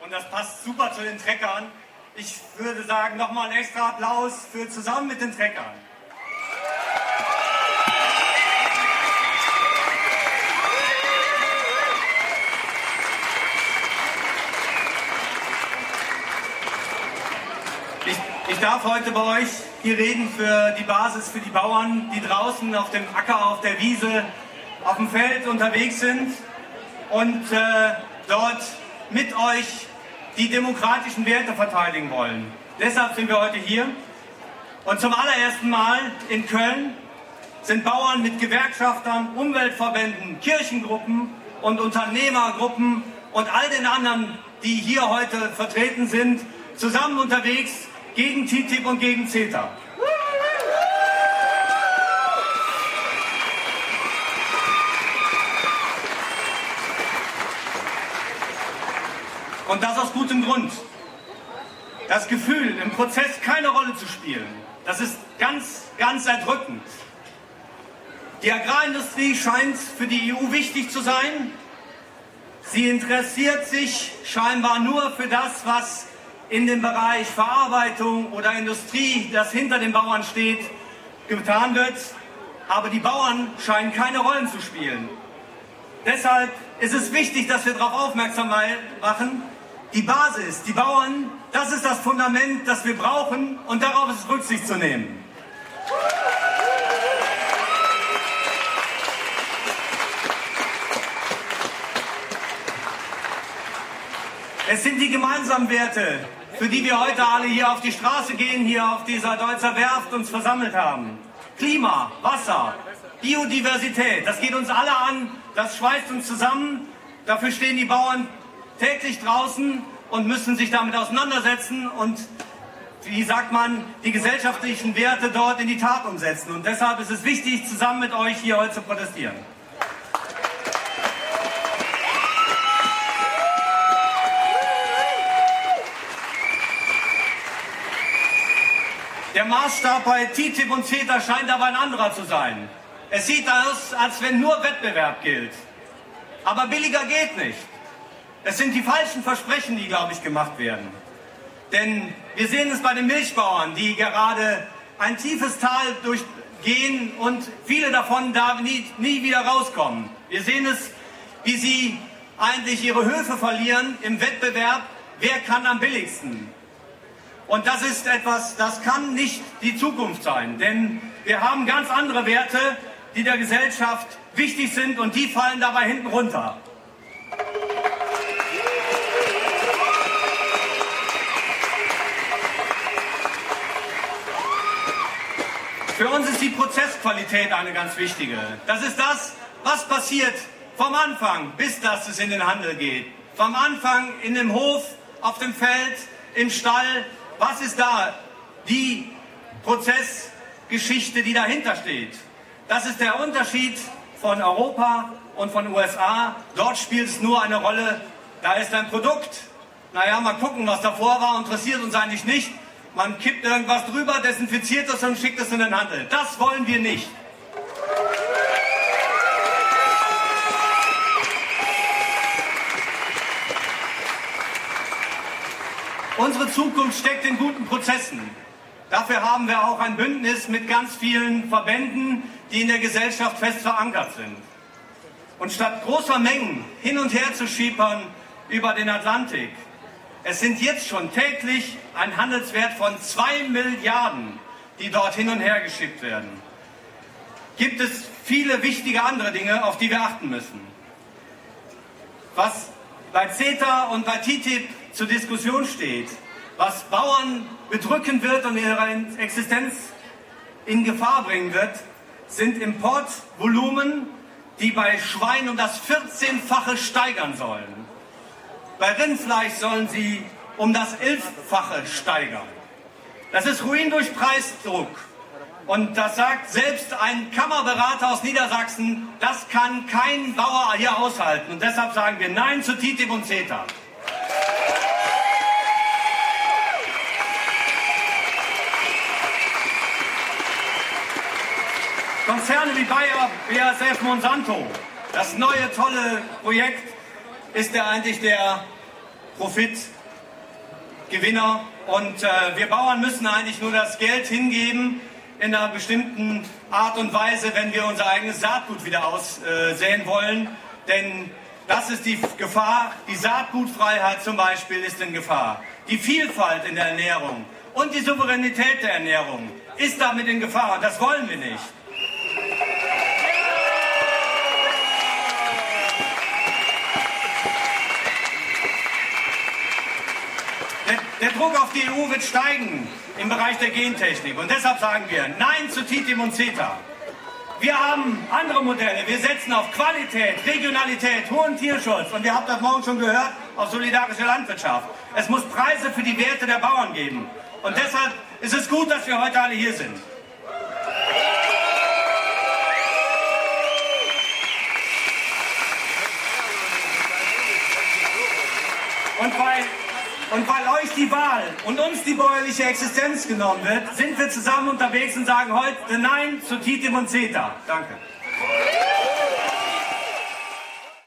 Und das passt super zu den Treckern. Ich würde sagen, nochmal einen extra Applaus für Zusammen mit den Treckern. Ich darf heute bei euch hier reden für die Basis, für die Bauern, die draußen auf dem Acker, auf der Wiese, auf dem Feld unterwegs sind und dort mit euch die demokratischen Werte verteidigen wollen. Deshalb sind wir heute hier. Und zum allerersten Mal in Köln sind Bauern mit Gewerkschaftern, Umweltverbänden, Kirchengruppen und Unternehmergruppen und all den anderen, die hier heute vertreten sind, zusammen unterwegs gegen TTIP und gegen CETA. Und das aus gutem Grund. Das Gefühl, im Prozess keine Rolle zu spielen, das ist ganz, ganz erdrückend. Die Agrarindustrie scheint für die EU wichtig zu sein. Sie interessiert sich scheinbar nur für das, was in dem Bereich Verarbeitung oder Industrie, das hinter den Bauern steht, getan wird. Aber die Bauern scheinen keine Rollen zu spielen. Deshalb ist es wichtig, dass wir darauf aufmerksam machen. Die Basis, die Bauern, das ist das Fundament, das wir brauchen und darauf ist Rücksicht zu nehmen. Es sind die gemeinsamen Werte, für die wir heute alle hier auf die Straße gehen, hier auf dieser Deutzer Werft uns versammelt haben. Klima, Wasser, Biodiversität, das geht uns alle an, das schweißt uns zusammen. Dafür stehen die Bauern täglich draußen und müssen sich damit auseinandersetzen und, wie sagt man, die gesellschaftlichen Werte dort in die Tat umsetzen. Und deshalb ist es wichtig, zusammen mit euch hier heute zu protestieren. Der Maßstab bei TTIP und CETA scheint aber ein anderer zu sein. Es sieht aus, als wenn nur Wettbewerb gilt. Aber billiger geht nicht. Es sind die falschen Versprechen, die, glaube ich, gemacht werden. Denn wir sehen es bei den Milchbauern, die gerade ein tiefes Tal durchgehen und viele davon da nie wieder rauskommen. Wir sehen es, wie sie eigentlich ihre Höfe verlieren im Wettbewerb. Wer kann am billigsten? Und das ist etwas, das kann nicht die Zukunft sein. Denn wir haben ganz andere Werte, die der Gesellschaft wichtig sind und die fallen dabei hinten runter. Für uns ist die Prozessqualität eine ganz wichtige. Das ist das, was passiert vom Anfang, bis dass es in den Handel geht. Vom Anfang in dem Hof, auf dem Feld, im Stall. Was ist da die Prozessgeschichte, die dahinter steht? Das ist der Unterschied von Europa und von USA. Dort spielt es nur eine Rolle, da ist ein Produkt. Naja, mal gucken, was davor war, interessiert uns eigentlich nicht. Man kippt irgendwas drüber, desinfiziert es und schickt es in den Handel. Das wollen wir nicht. Unsere Zukunft steckt in guten Prozessen. Dafür haben wir auch ein Bündnis mit ganz vielen Verbänden, die in der Gesellschaft fest verankert sind. Und statt großer Mengen hin und her zu schiepern über den Atlantik, es sind jetzt schon täglich ein Handelswert von 2 Milliarden, die dort hin und her geschickt werden. Gibt es viele wichtige andere Dinge, auf die wir achten müssen. Was bei CETA und bei TTIP zur Diskussion steht, was Bauern bedrücken wird und ihre Existenz in Gefahr bringen wird, sind Importvolumen, die bei Schwein um das 14-fache steigern sollen. Bei Rindfleisch sollen sie um das 11-fache steigern. Das ist Ruin durch Preisdruck. Und das sagt selbst ein Kammerberater aus Niedersachsen, das kann kein Bauer hier aushalten. Und deshalb sagen wir Nein zu TTIP und CETA. Konzerne wie Bayer, BASF, Monsanto, das neue tolle Projekt ist ja eigentlich der Profitgewinner. Und wir Bauern müssen eigentlich nur das Geld hingeben in einer bestimmten Art und Weise, wenn wir unser eigenes Saatgut wieder aussäen wollen. Denn das ist die Gefahr. Die Saatgutfreiheit zum Beispiel ist in Gefahr. Die Vielfalt in der Ernährung und die Souveränität der Ernährung ist damit in Gefahr. Und das wollen wir nicht. Der Druck auf die EU wird steigen im Bereich der Gentechnik. Und deshalb sagen wir Nein zu TTIP und CETA. Wir haben andere Modelle. Wir setzen auf Qualität, Regionalität, hohen Tierschutz. Und ihr habt das morgen schon gehört, auf solidarische Landwirtschaft. Es muss Preise für die Werte der Bauern geben. Und deshalb ist es gut, dass wir heute alle hier sind. Und weil euch die Wahl und uns die bäuerliche Existenz genommen wird, sind wir zusammen unterwegs und sagen heute Nein zu TTIP und CETA. Danke.